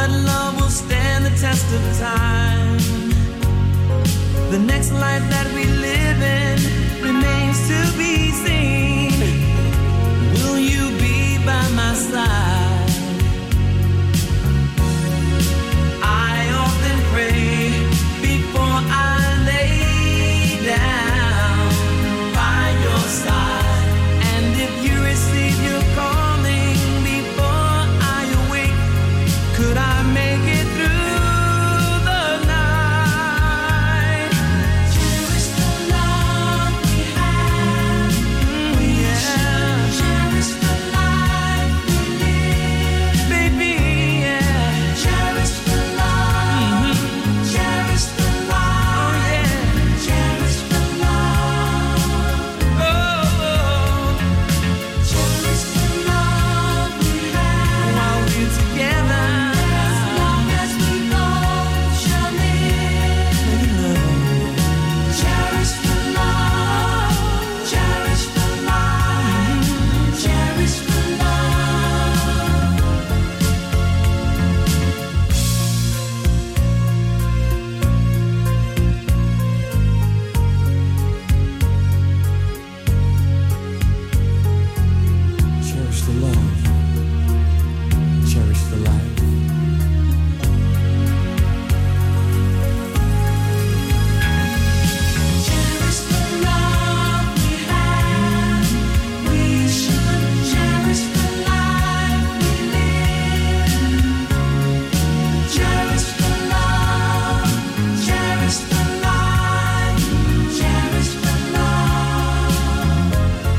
that love will stand the test of time. The next life that we live in remains to be seen. Will you be by my side? I often pray before I lay down by your side. And if you receive your calling before I awake, could I make it through the night? Cherish the love we have. Yeah. Cherish the life we live. Baby, yeah. Cherish the love. Cherish the life. Oh, yeah. Cherish the love. Oh. Cherish the love we have. While we're together. As long as we both shall live. Cherish the love. Cherish the life. Cherish the love. Cherish the love. Cherish the life. Cherish the love we have. We should cherish the life we live. Cherish the love. Cherish the life. Cherish the love.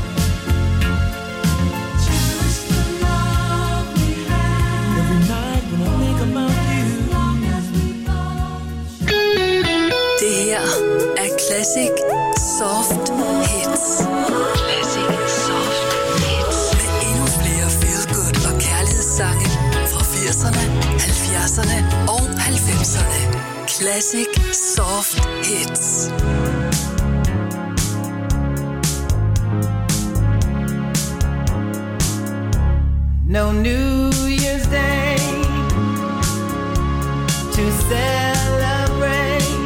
Cherish the love we have. Every night when I think about you. As long as we both. Det her er Classic Soft Hits. Classic Soft Hits. Med endnu flere feel-good og kærlighedssange fra 80'erne, 70'erne og 90'erne. Classic Soft Hits. No New Year's Day to celebrate.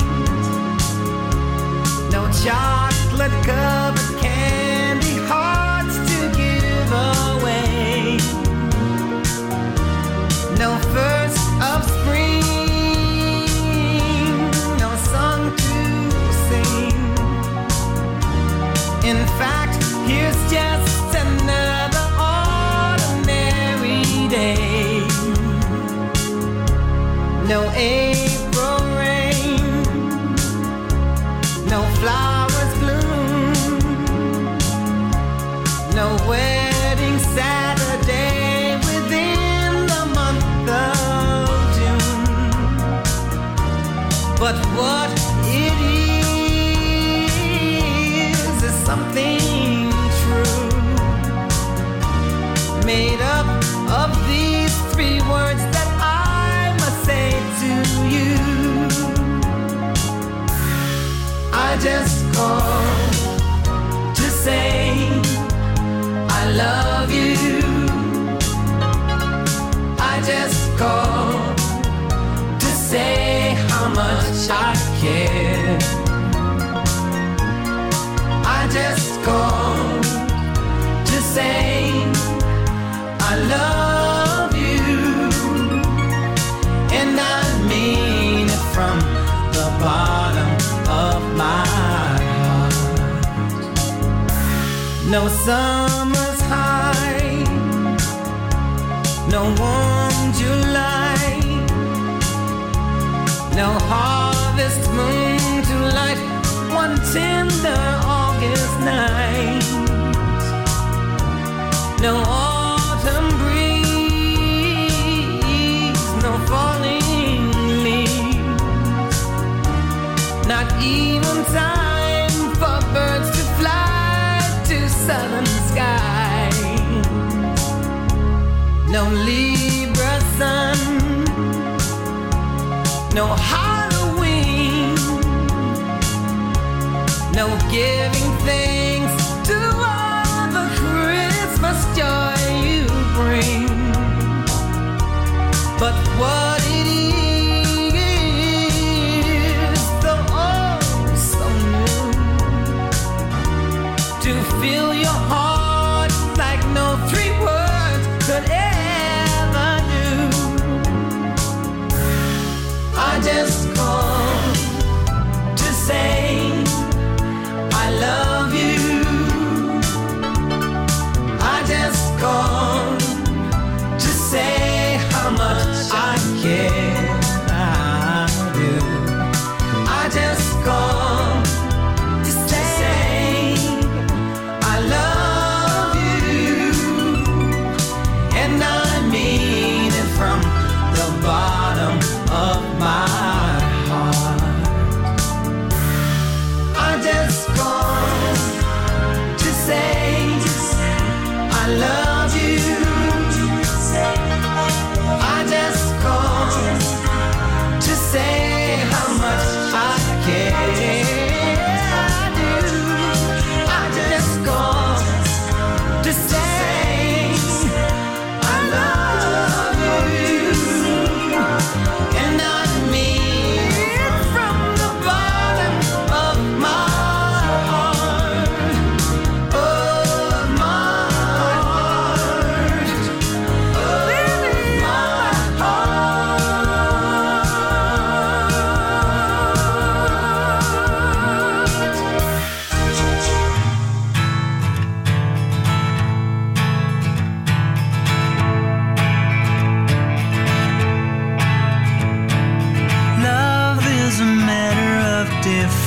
No chocolate covered candy hearts to give away. No first of spring, no song to sing. In fact, here's just another ordinary day. No April rain, no flowers bloom, no wedding Saturday within the month of June. But what it is something true, made up of these three words that I must say to you. I just called to say I love you. I just called to say how much I care. I just called to say I love you, and I mean it from the bottom of my heart. No summer's high, no warm July, no harvest moon to light one tender August night. No autumn breeze, no falling leaves, not even time for birds to fly to southern skies. No Libra sun, no Halloween, no giving thanks to all the Christmas joy you bring. But what is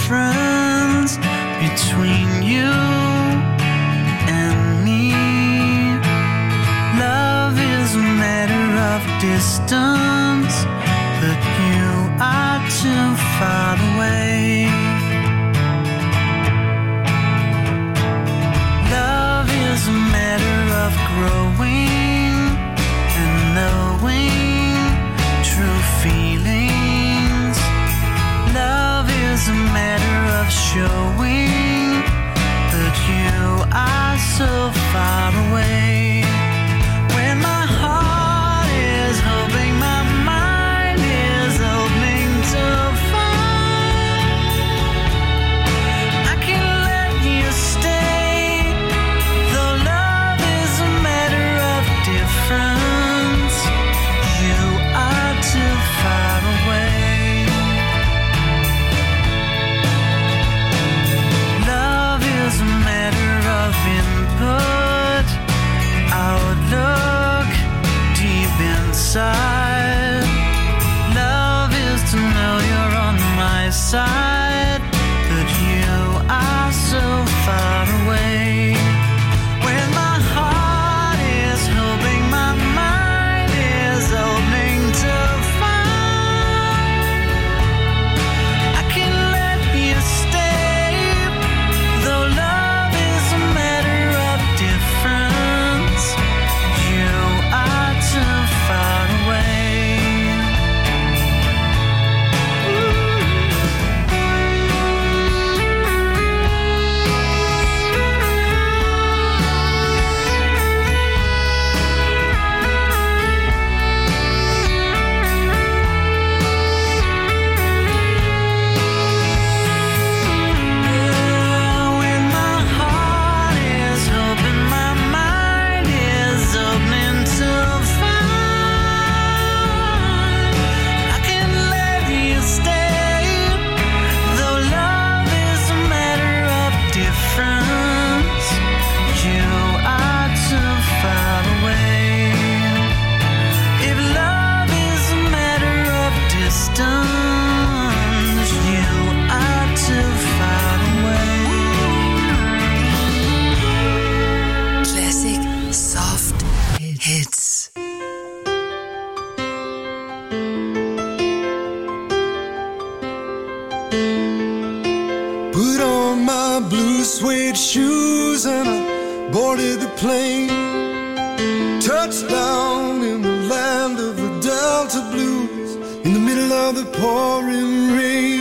difference between you and me. Love is a matter of distance, but you are too far away. Love is a matter of growing and knowing true feelings. Love is a matter of showing that you are so far away. When my heart is hoping, my mind is opening to find I can let you stay, though love is a matter of difference. You are too far away. Love is a matter of input, outlook, deep inside. Love is to know you're on my side, but you are so far away. When my heart is hoping, my mind is opening to find I can let you stay, though love is a matter of difference. You are too far away. When my heart is hoping, my mind is opening to find I can let you stay, though love is a matter of difference. You are too far away. If love is a matter of distance, you are too far away. Classic soft hits. Put on my blue suede shoes and I boarded the plane. Touchdown in the land of the Delta Blues, in the middle of the pouring rain.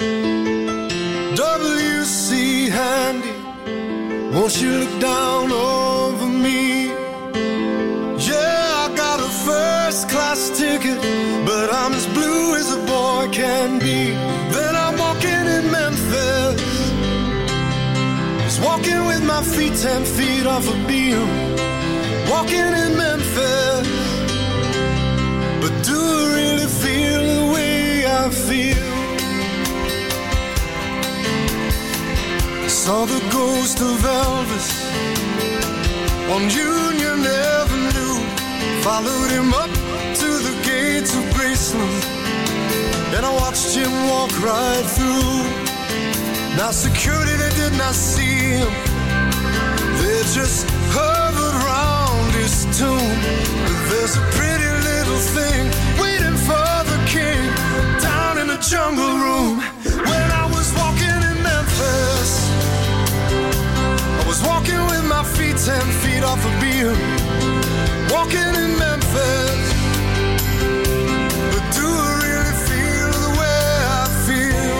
W.C. Handy, won't you look down over me? Yeah, I got a first class ticket, but I'm as blue as a boy can be. Then I'm walking in Memphis, just walking with my feet 10 feet off a beam. Walking in Memphis, but do I really feel the way I feel? Saw the ghost of Elvis on Union Avenue, followed him up to the gates of Graceland, and I watched him walk right through. Now security, they did not see him, they just hovered round his tomb. But there's a pretty little thing waiting for the king down in the jungle room. When I was walking in Memphis, I was walking with my feet 10 feet off a beam. Walking in Memphis, but do I really feel the way I feel?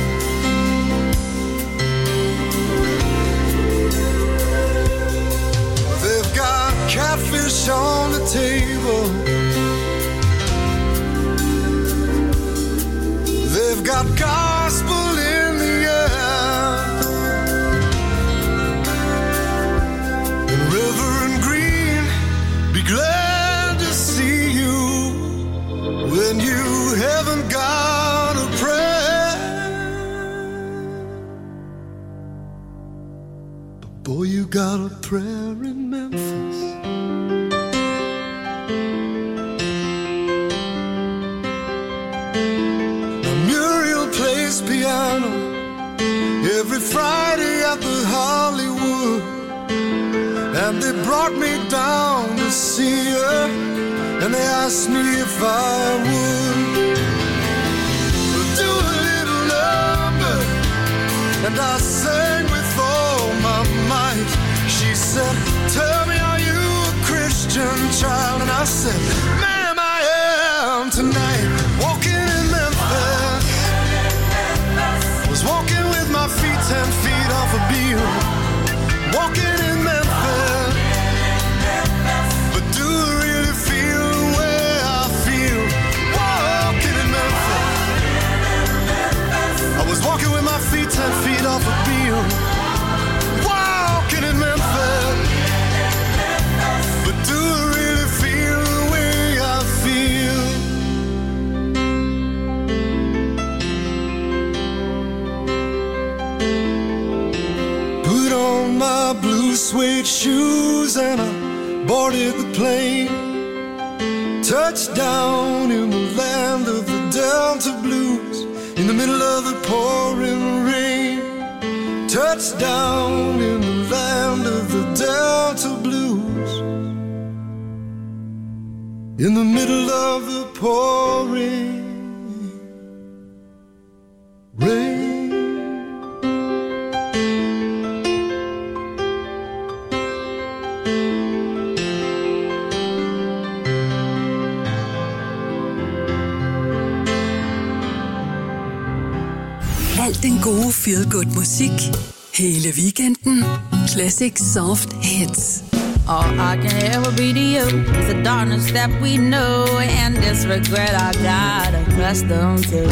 They've got catfish on the table, they've got gospel in the air, and Reverend Green, be glad to see you when you haven't got a prayer. But boy, you got a prayer in Memphis. Now Muriel plays piano every Friday at the Hollywood, and they brought me down to see her, and they asked me if I would do a little number, and I sang with all my might. She said, tell me, are you a Christian child? And I said, ma'am, I am tonight. Walking in Memphis, was walking with my feet 10 feet off a beam. Walking in Memphis, but do I really feel the way I feel? Walking in Memphis, I was walking with my feet 10 feet off a beam. Walking in Memphis, but do I really feel the way I feel? Put on my blue suede shoes and I boarded the plane. Touched down in the land of the Delta Blues, in the middle of the pouring rain. Touched down in the land of the Delta Blues, in the middle of the pouring rain. Alt den gode feel-good musik hele weekenden. Classic soft hits. All I can ever be to you is the darkness that we know and this regret I got accustomed to.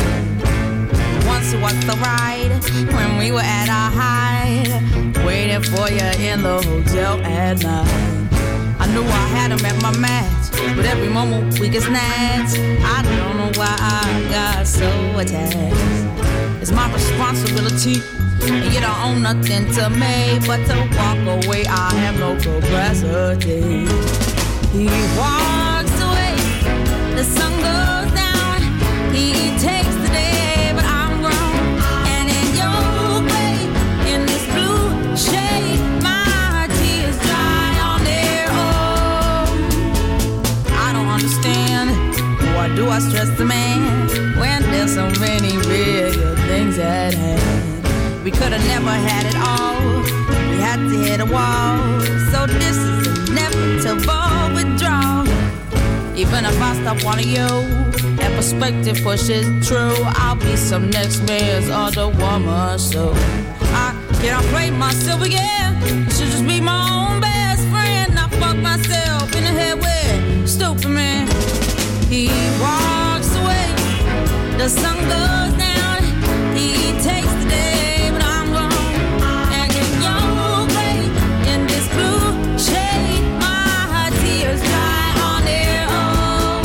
Once it was the ride when we were at our height, waiting for you in the hotel at night. I knew I had him at my match, but every moment we get snatched. I don't know why I got so attached. It's my responsibility, and you don't own nothing to me but to walk away. I have no capacity. He walks away, the sun goes down. He takes the day, but I'm grown. And in your way, in this blue shade, my tears dry on their own. I don't understand, why do I stress the man when there's so many bigger things at hand? We could have never had it all. We had to hit a wall. So this is inevitable withdrawal. Even if I stop wanting you and perspective pushes true, I'll be some next man's other woman. So I can't play myself again. I should just be my own best friend. I fuck myself in the head with stupid man. He walks away, the sun goes down. He takes the day, but I'm gone. And in your way, in this blue shade, my tears dry on their own.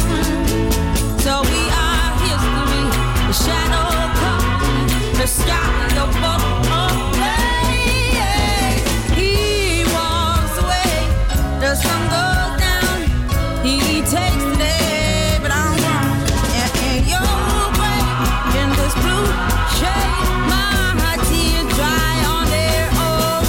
So we are history, the shadow comes, the sky above us. He walks away, the sun goes down. He takes the day, but I'm gone. And in your way, in this blue shade, my tears dry on their own.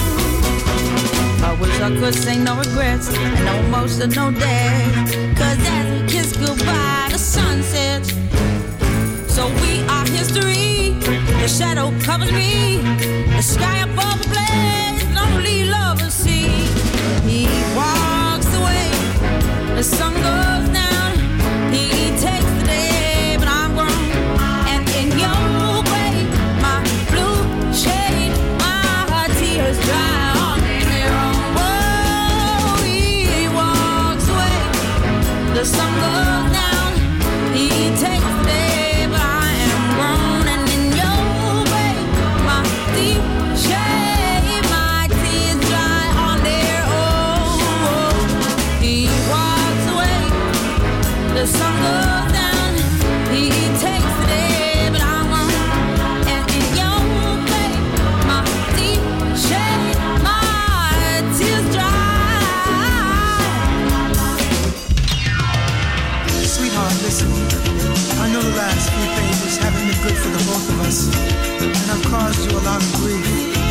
I wish I could say no regrets and no emotional days, 'cause as we kiss goodbye, the sun sets. So we are history. The shadow covers me. The sky above the blaze, lonely lovers see. He walks away. The sun goes down. He takes the day, but I'm grown. And in your way, my blue shade, my tears dry on their own. Whoa, he walks away. The sun goes down. He takes the day, but I am grown. And in your way, my deep shade, my tears dry on their own. He walks away. The sun goes down. He takes the day, but I'm on. And in your way, my deep shade, my tears dry. Sweetheart, listen. I know the last few pages haven't been good for the both of us, and I've caused you a lot of grief.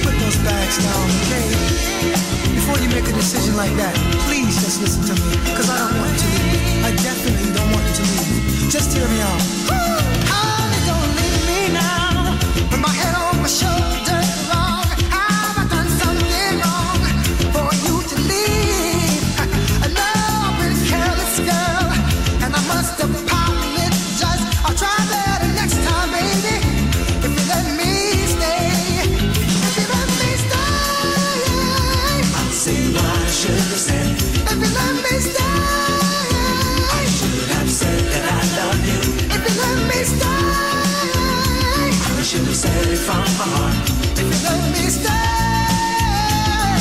put those bags down, okay? Before you make a decision like that, please just listen to me, because I don't want you to leave. I definitely don't want you to leave. Just hear me out. Honey, don't leave me now. Put my head on my shoulder, wrong. Have I done something wrong for you to leave? I know I've been a careless girl, and I must apologize. I'll try better next time, baby. If you let me stay, if you let me stay, I'll say what I should have said. if you let me stay, I should have said that I love you. if you let me stay, I should have said it from my heart. if you let me stay,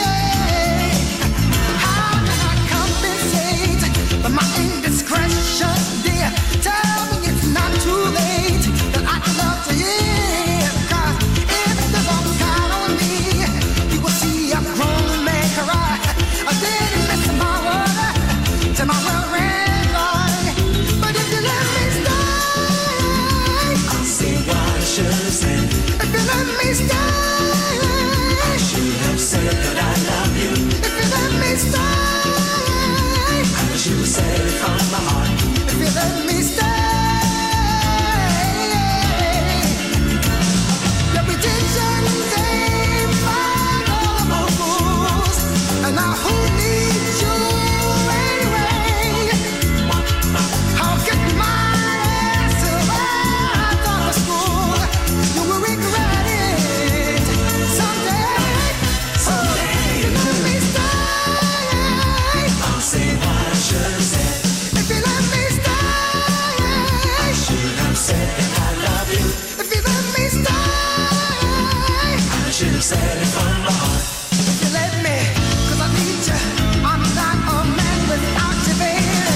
how can I compensate for my indiscretion, dear? Tell me it's not too late, that I can love to hear. 'Cause if the wrong count on me, you will see a grown man cry. I didn't miss my water till my well ran dry. But if you let me stay, I'll say what I should have said. if you let me stay, I should have said that I love you. if you let me stay, I should have said it from my heart. if you let me stay. Repetition's ain't fine, all of my rules. And now who needs you anyway? I'll get my ass right out of school. You will regret it someday. Someday. If you let me stay, I'll say what I should have said. if you let me stay, I should have said that I love you. if you let me stay, I should have said it from my heart. if you let me, 'cause I need you. I'm not a man without you, baby.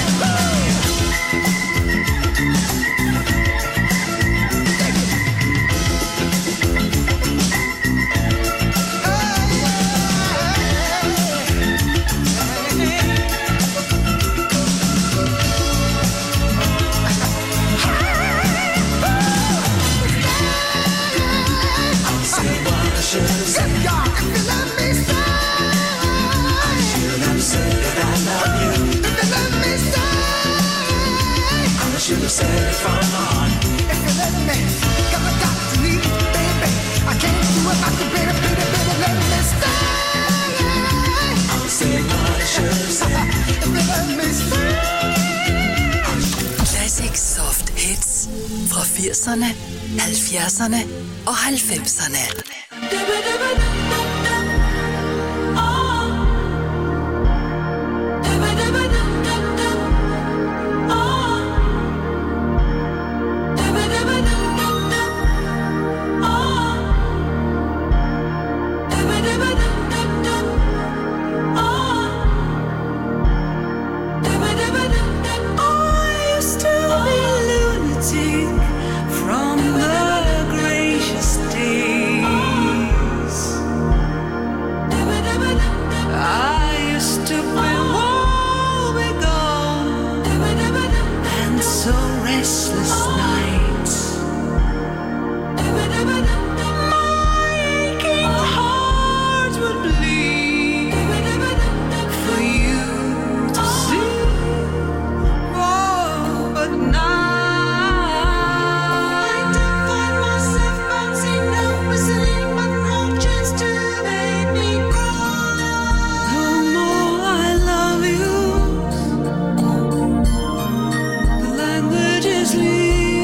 I'll say what I should have said. If you let me stay, Should have said that I love you. if you let me stay, I should have said it from my heart. if you let me, 'cause I got to leave, baby. I can't do it like you, baby, baby, baby, let me stay. I'll say what I should have said. If you let me stay. Classic Soft Hits fra 80'erne, 70'erne og 90'erne. I used to be a lunatic from the gracious days. I used to be woebegone and so restless nights. My aching heart would bleed for you to see. Oh, but now I don't find myself bouncing up, whistling, but no chance to make me cry. The more I love you, the language is leaving.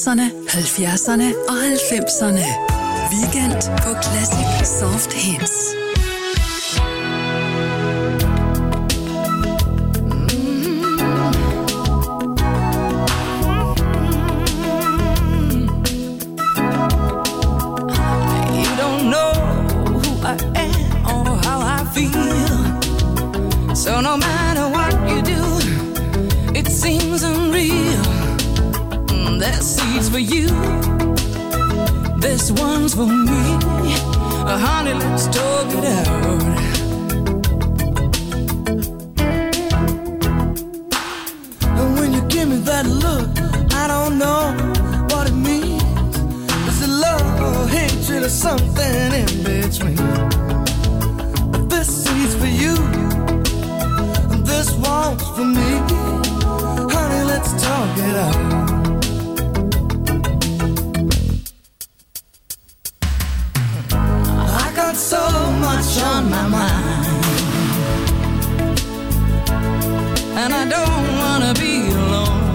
80'erne, 70'erne og 90'erne. Weekend på Classic Soft Hits. You don't know who I am or how I feel. So no matter what you do, it seems unreal. There's seeds for you, this one's for me. Honey, let's talk it out. And when you give me that look, I don't know what it means. Is it love or hatred or something in between? But this seed's for you, and this one's for me. Honey, let's talk it out. So much on my mind, and I don't wanna be alone.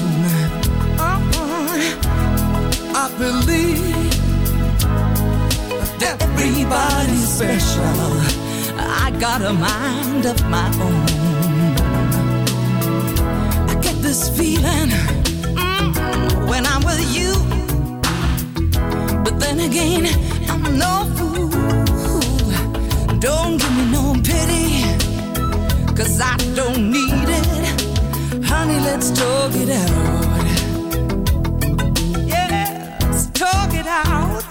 I believe that everybody's special. I got a mind of my own. I get this feeling when I'm with you, but then again, I'm no fool. Don't give me no pity, 'cause I don't need it. Honey, let's talk it out. Yeah, let's talk it out.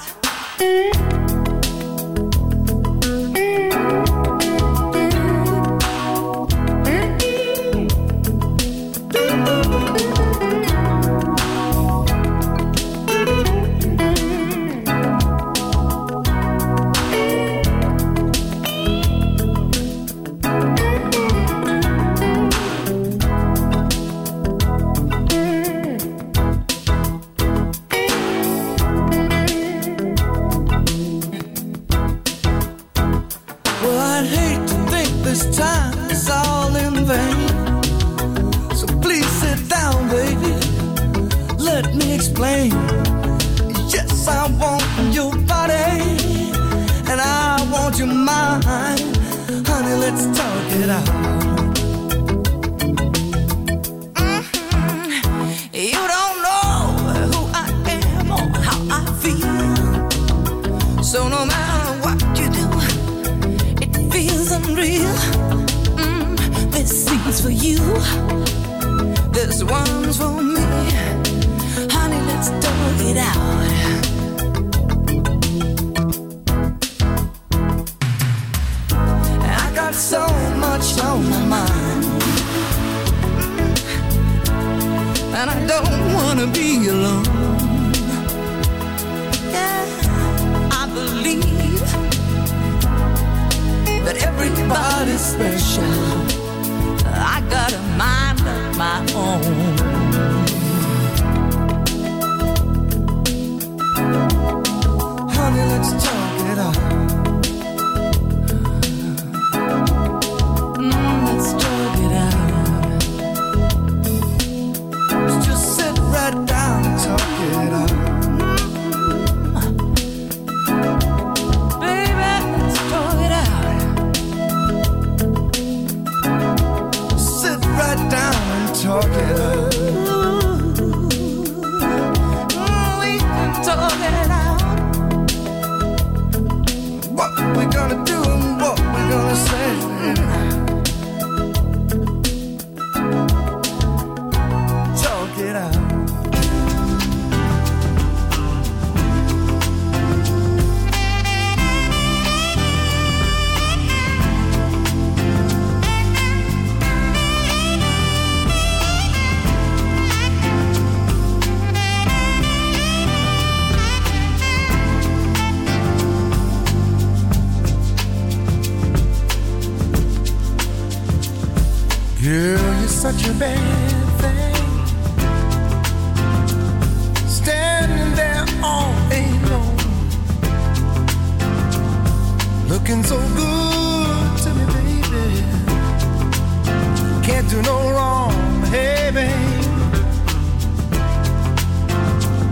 Such a bad thing, standing there all alone, looking so good to me, baby. Can't do no wrong, hey, babe.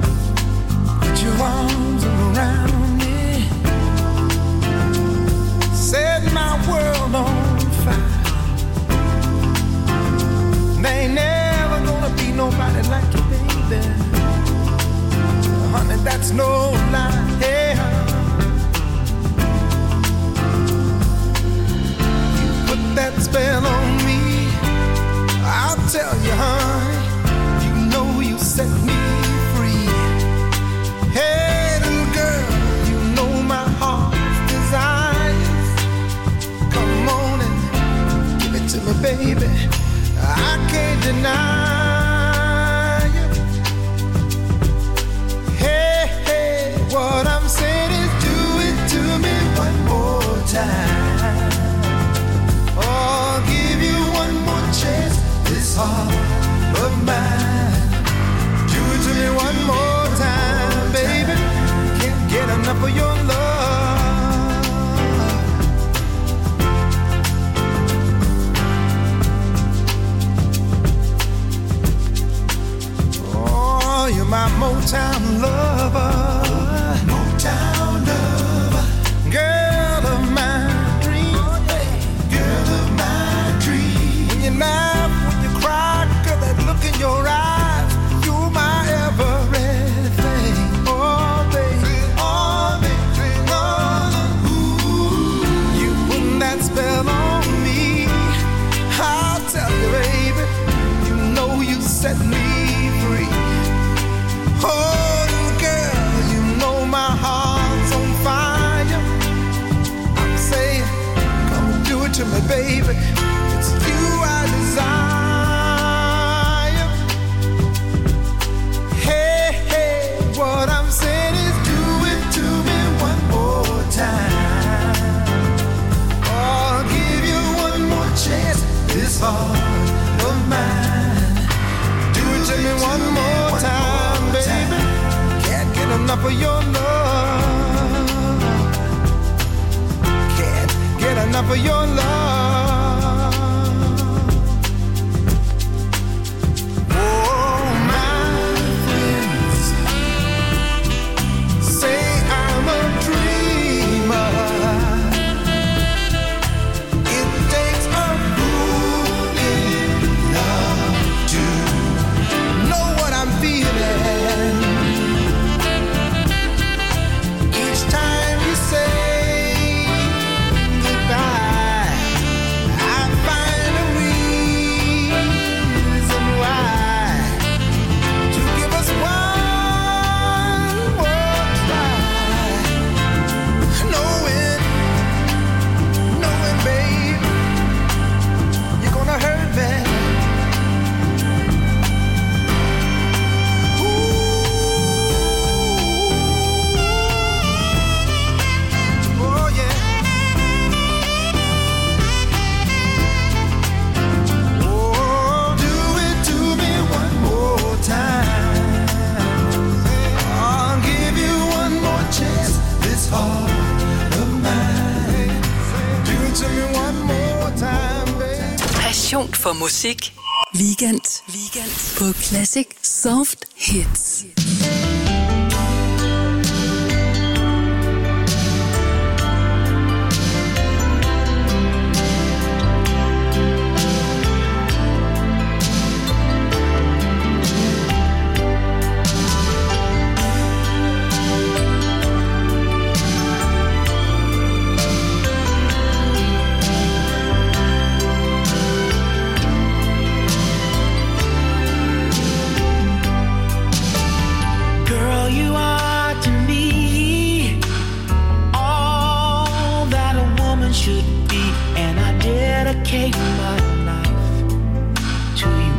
enough of your love. Oh, you're my Motown lover. Motown lover. Girl of my dreams. Girl of my dreams. When you laugh, when you cry, girl, that look in your eyes, you're my everything. Oh, baby, oh, baby, oh, ooh, you putting that spell on me. I'll tell you, baby, you know you set me free. Oh, girl, you know my heart's on fire. I'm saying, come do it to me, baby. It's you I desire. Hey, hey, what I'm saying is do it to me one more time. Oh, I'll give you one more chance, this heart of mine. Do it to me one more time, baby. Can't get enough of your love. Can't get enough of your love. Oh, my friends say I'm a dreamer. It takes a fool in love to know what I'm feeling. Each time you say goodbye, I find a reason why to give us one more try. Knowing, babe, you're gonna hurt me. Oh yeah. Oh, do it to me one more time. I'll give you one more chance, this heart of mine. Do it to me one more time, baby. Passion for musik. Weekend på Classic Soft Hits. Girl, you are to me all that a woman should be, and I dedicate my life to you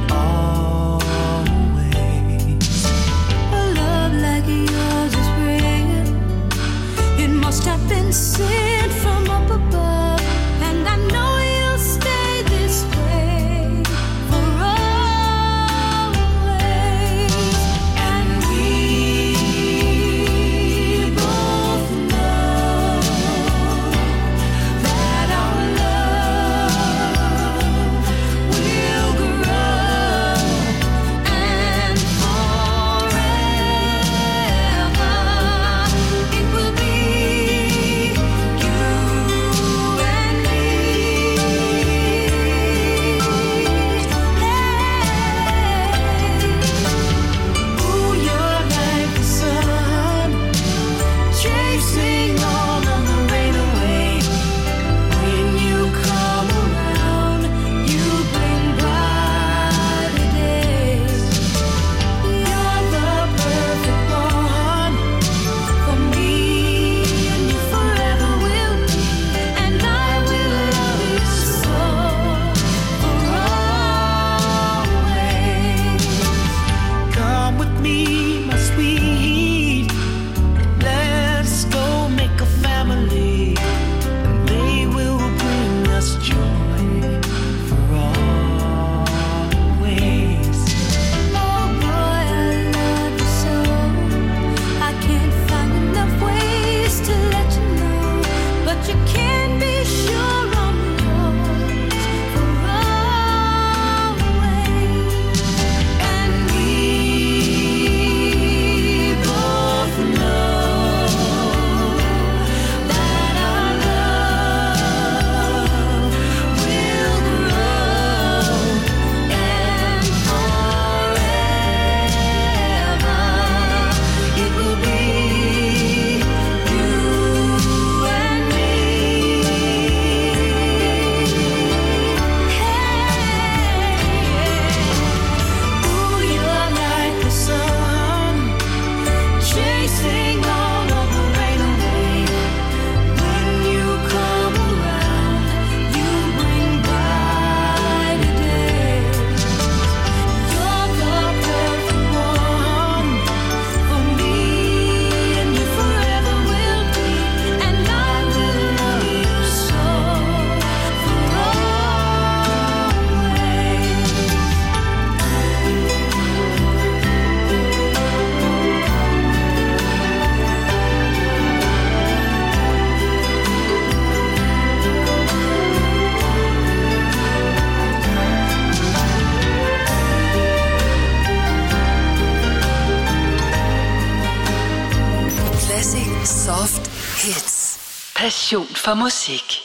always. A love like yours is rare. It must have been sent from up above, and I know you'll stay this way for always. And we both know that our love will grow, and forever it will be you Hits. Passion for musik.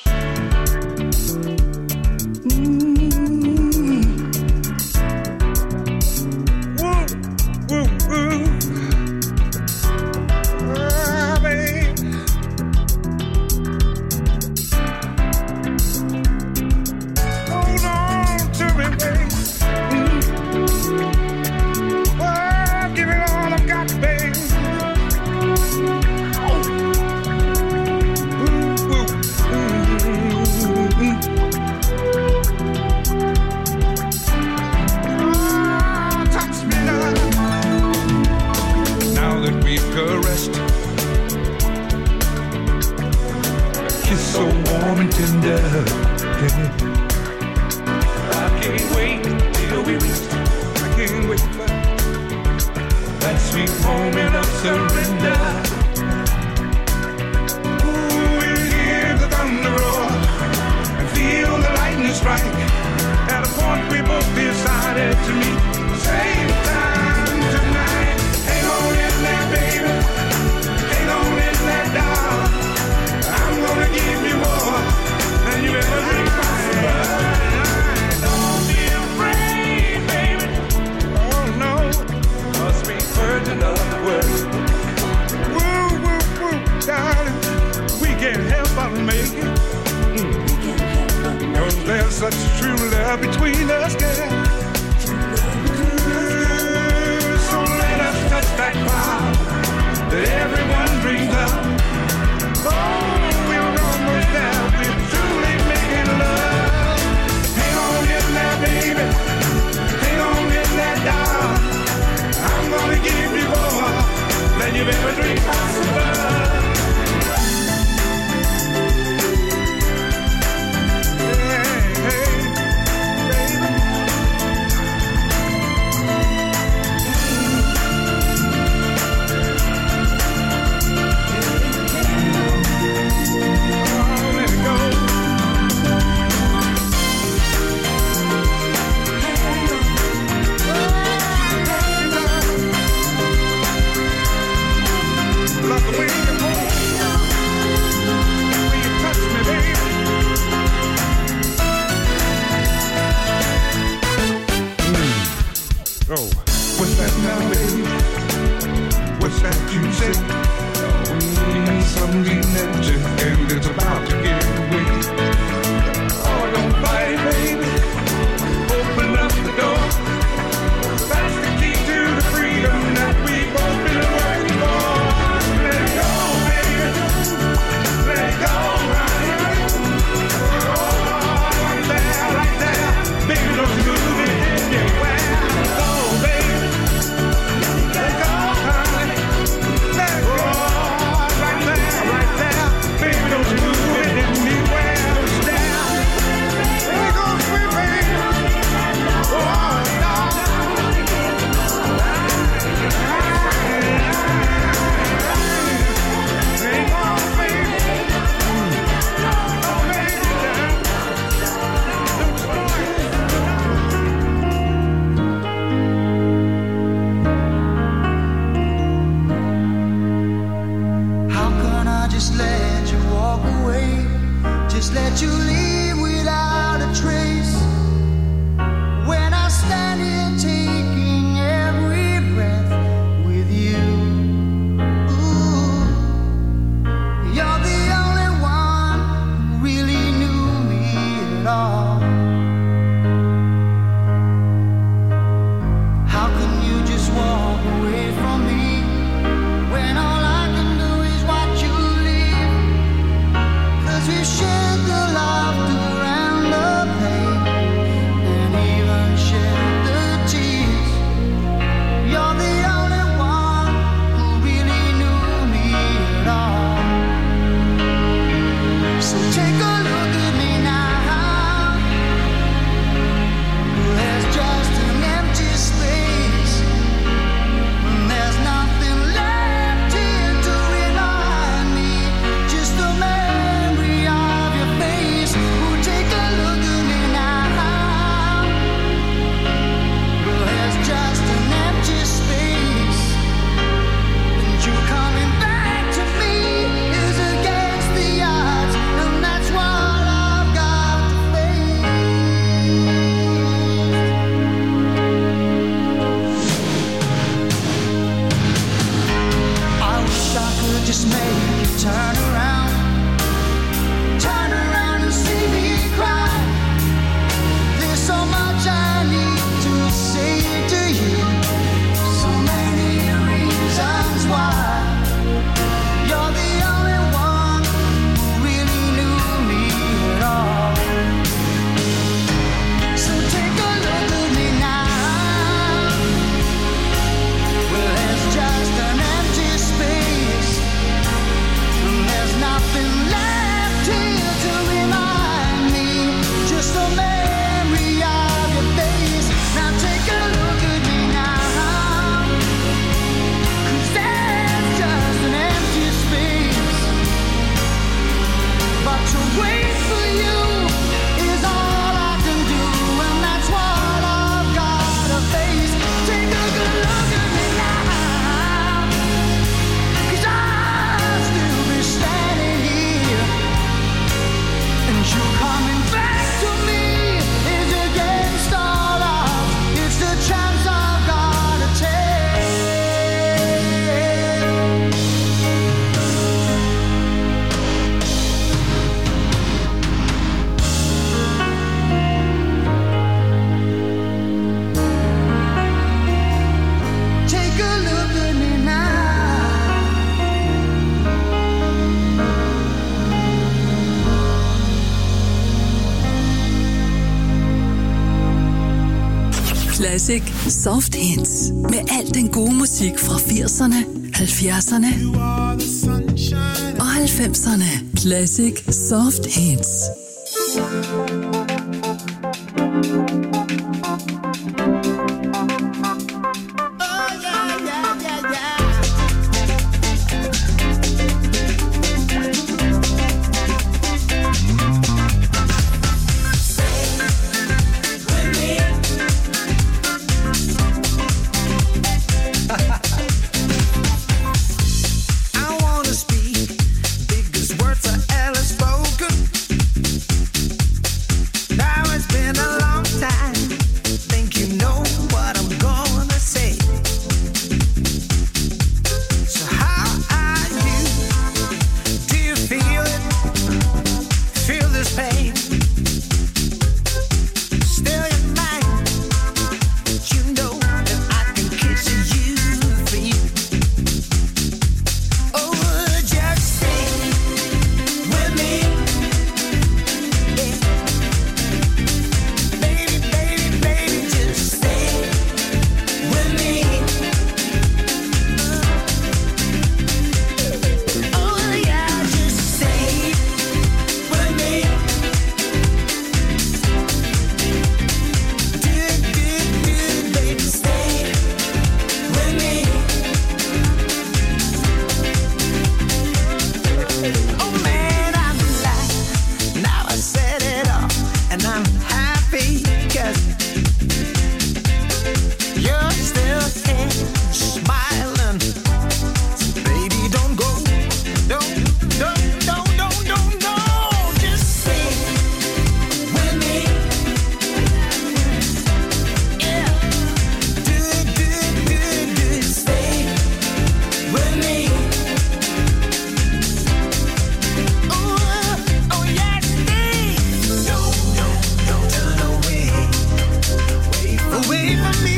We shared the laughter and the pain. turn around and see me cry. There's so much I need to say to you, so many reasons why. You're the only one who really knew me at all. So take a look at me now. Well, there's just an empty space, and there's nothing left here to remind me, just a memory of your face. Now take a look at me now, 'cause there's just an empty space. But to wait for you is all I can do, and that's what I've gotta face. Take a good look at me now, 'cause I'll still be standing here, and you coming back to me is against all odds. It's the chance I've gotta take. Take a look at me now. Classic Soft Hits. Med al den gode musik fra 80'erne, 70'erne og 90'erne. Classic Soft Hits. I wanna speak because words are ever spoken. Now it's been a long time. Think you know what I'm gonna say. So how are you? Do you feel it? Feel this pain? Still in mind, but you know that I can kiss you free. Oh, just stay with me, yeah. Baby, baby, baby, just stay with me. Oh yeah, just stay with me. Do, baby, stay with me. Oh man, I'm alive. Now I said it all, and I'm happy 'cause you're still here, smiling. So baby, don't go, don't, just stay with me. Yeah, do, stay with me. Oh yeah, stay. Don't turn away from me.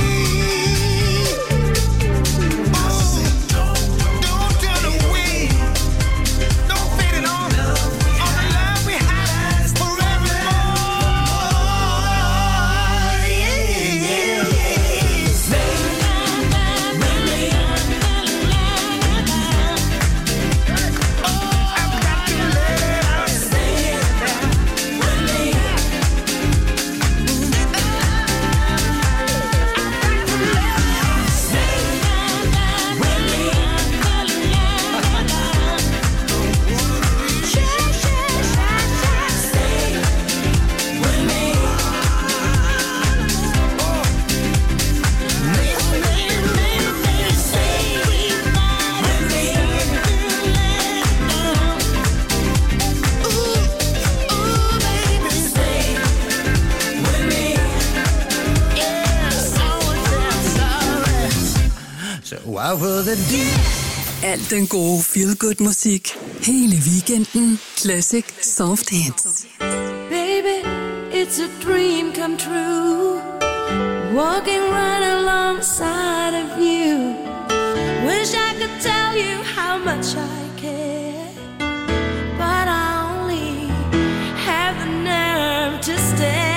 Oh, don't turn away. Don't fade it on the love we had forevermore. Yeah. Stay with me. Oh, I've got to let it out. Stay with me. So why would it do? Al den gode feel-good musik Hele weekenden Classic Soft Hits. Baby, it's a dream come true. Walking right alongside of you. Wish I could tell you how much I care, but I only have the nerve to stay.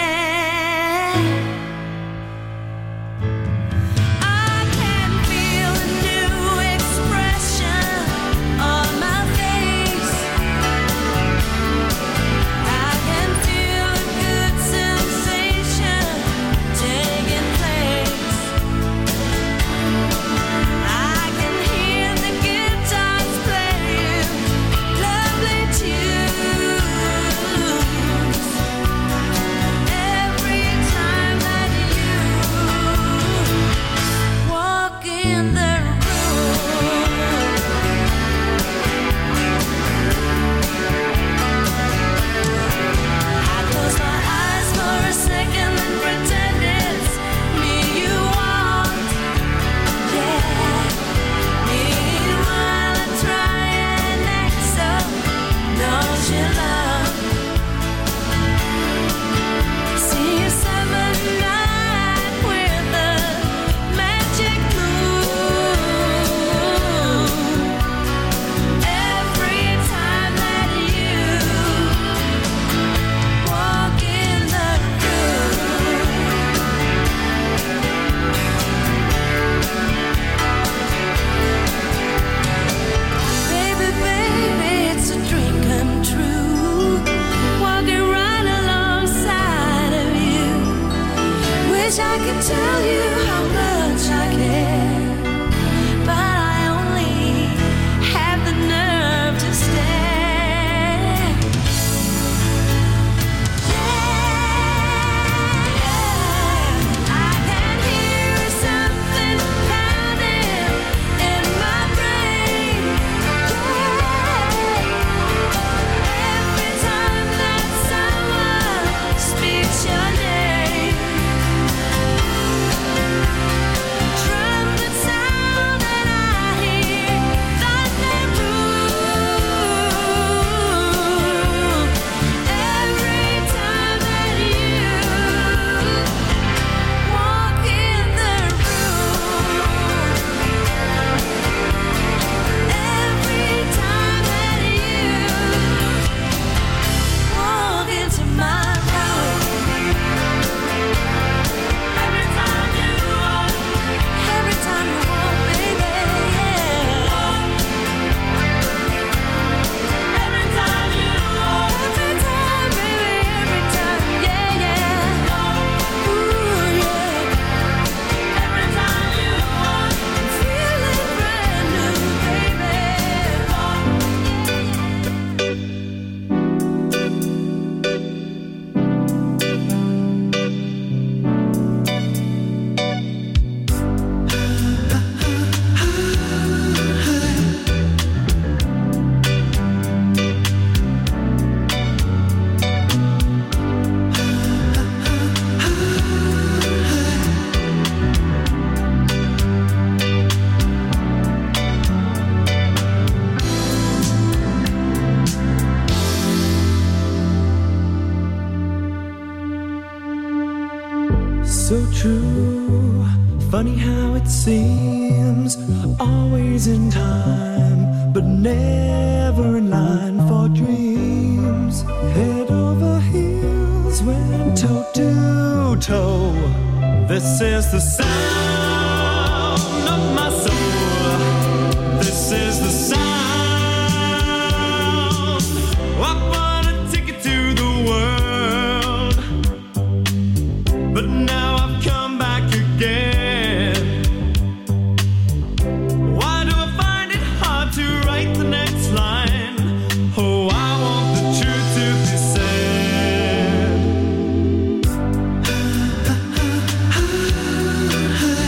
So true, funny how it seems, always in time, but never in line for dreams. Head over heels, went toe to toe. This is the sound of my soul. This is the sound. I bought a ticket to the world, but now I've come back again. Why do I find it hard to write the next line? Oh, I want the truth to be said.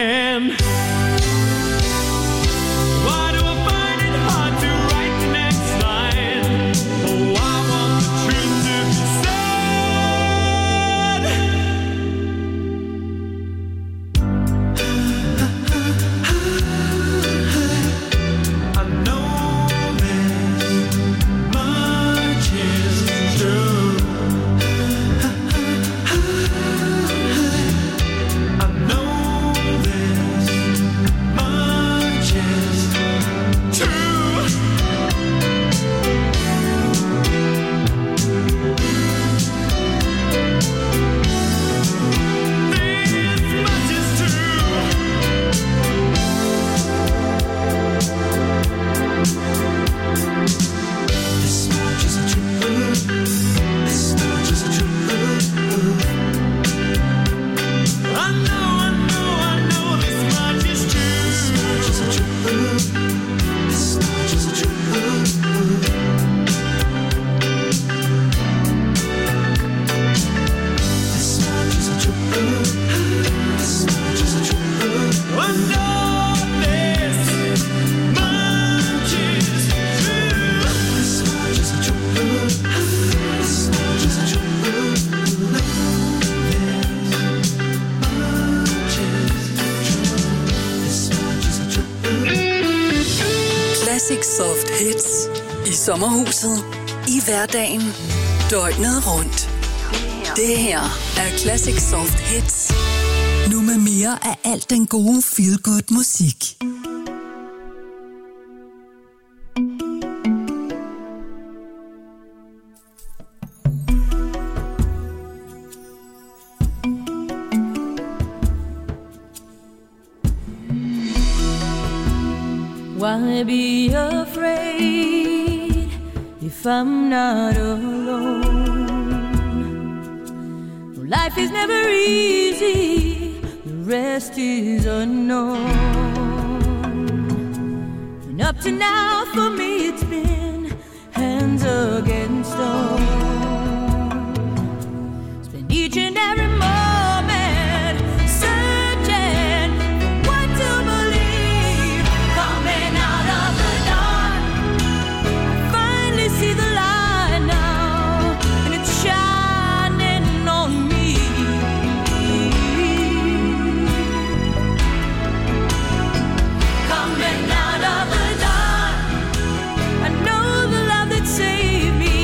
hand. Why do I find it hard to write the next line? Oh, I want the truth to be said. I know this much is true. I know this much is true. This much is true. This much is true. This much is true. I know this much is true. This much is true. This much is true. This much is true. This much is true. I know this much is true. This much is true. This much is true. Classic Soft Hits i sommerhuset, i hverdagen, døgnet rundt. Det her er Classic Soft Hits. Nu med mere af alt den gode feel-good musik. Why be afraid if I'm not alone? Life is never easy, the rest is unknown. And up to now for me it's been hands against stone. Spend each and every moment searching for what to believe. Coming out of the dark, finally see the light now, and it's shining on me. Coming out of the dark, I know the love that saved me,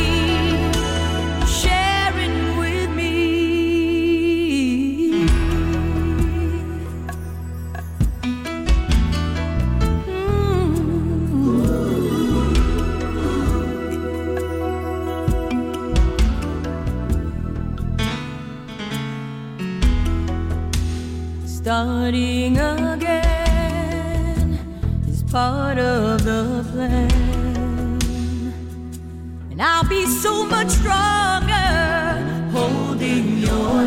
sharing with me. Starting again is part of the plan, and I'll be so much stronger holding your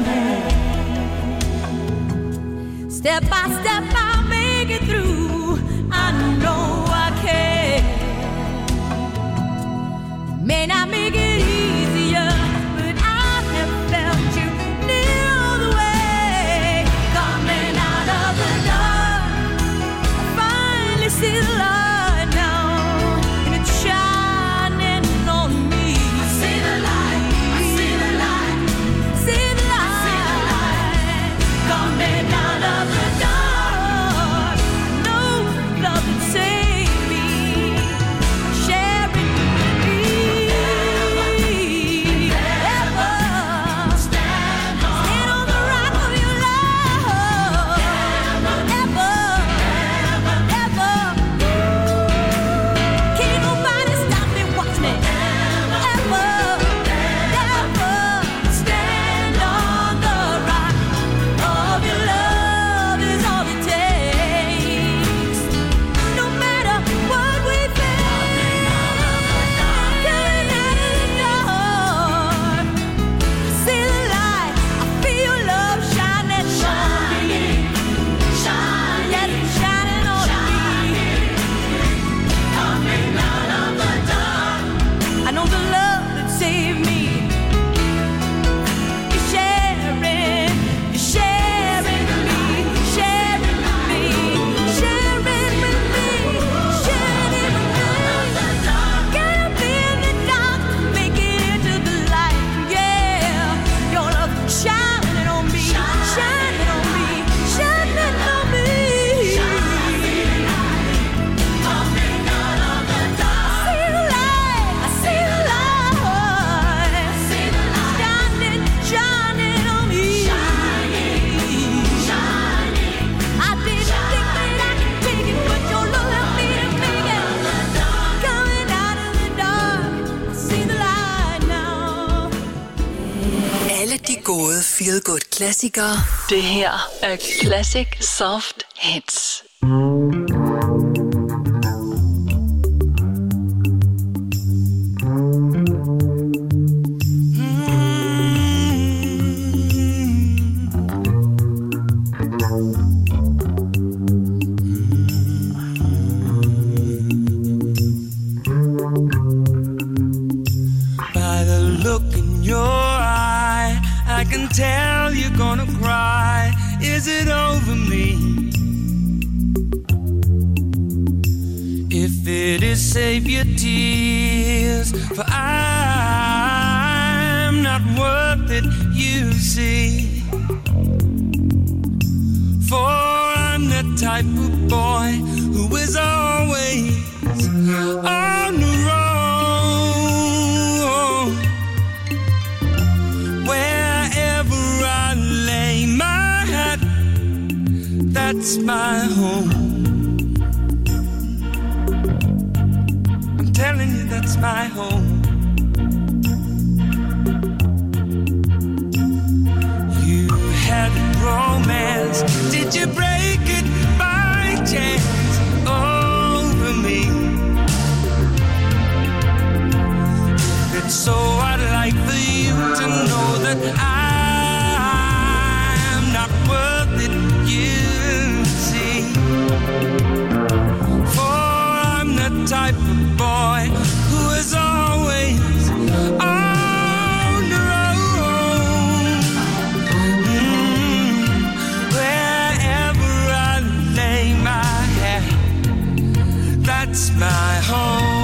hand. Step by step I'll make it through, I know I can. May not make it easier, but I have felt you near all the way. Coming out of the dark, I finally see the light now, and it's shining on me. I see the light, I see the light, see the light, coming out of the dark. feel-good-klassikere. Det her er Classic Soft Hits. I can tell you're gonna cry. Is it over me? If it is, save your tears, for I'm not worth it, you see. For I'm the type of boy who is always on the road. That's my home. I'm telling you, that's my home. You had romance. Did you break it by chance over me? If it's so, I'd like for you to know that I'm not worth it, you. For I'm the type of boy who is always on the road. Wherever I lay my head, that's my home.